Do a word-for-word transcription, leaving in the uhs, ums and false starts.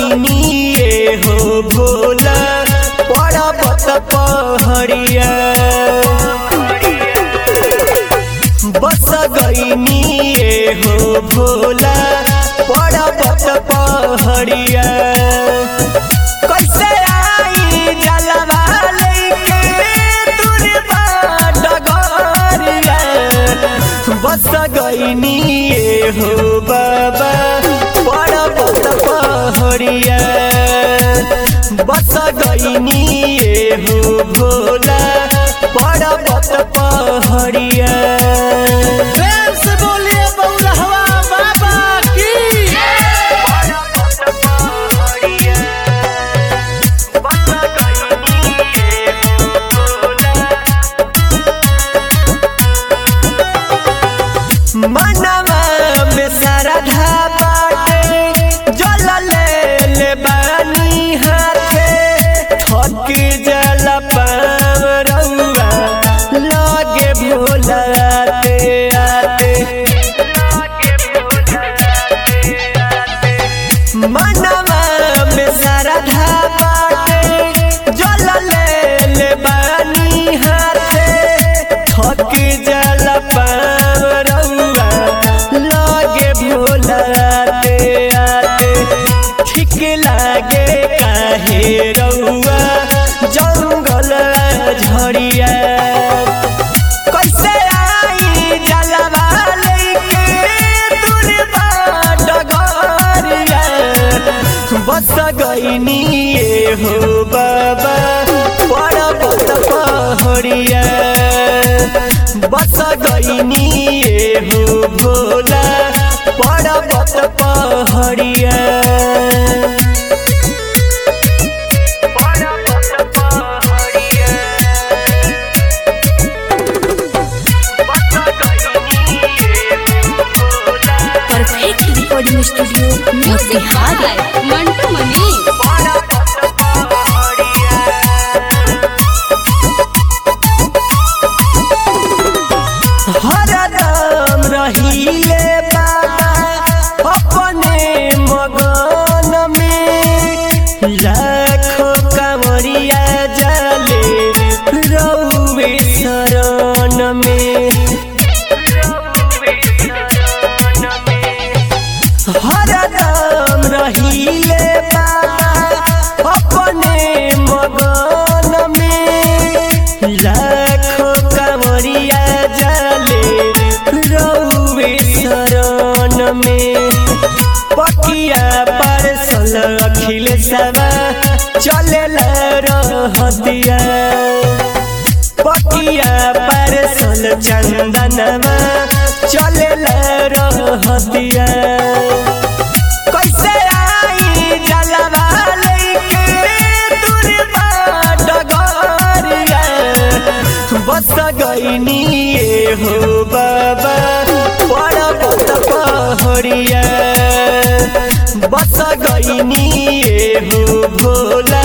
गईनी ये हो भोला पर्वत पहड़िया बस गईनी ये हो भोला पर्वत पहड़िया कैसे आई जलवा लेके दुर्बा डगरिया बस गईनी ये हो बाबा पर्वत पहड़िया बस गईनी ये हो भोला पर्वत पहड़िया। प्रेम से बोलिए बौरहवा बाबा की। मनवा में श्रद्धा बाटे जल ले ले बानी हाथे थक जल पाव रउआ लगे भोला आते आते मनवा में श्रद्धा बाटे जल ले ले बानी हाथे थक जल पाव रउआ लगे भोला आते आते ठीक लागे काहे रउआ जंगल झड़िया कैसे आई जलवा लेके दुर्बा डगरिया बस गईनी ये हो बाबा पर्वत पहड़िया बस गईनी ये हो भोला पर्वत पहड़िया। Perfect recording studio Motihari Mantu Mani. हरदम रहीले बाबा अपने मगन में लाखों कंवरिया जाले रउवे शरण में हरदम रहीले बाबा अपने मगन में लाखों कंवरिया जाले रउवे शरण में पकिया परसल अखिल सवा चलेला रहतिया पकिया परसल चंदनवा चलेला रहतिया कैसे आई जलवा लेके दुर्बा डगरिया बस गईनी ये हो बाबा पर्वत पहड़िया बस गईनी ये हो भोला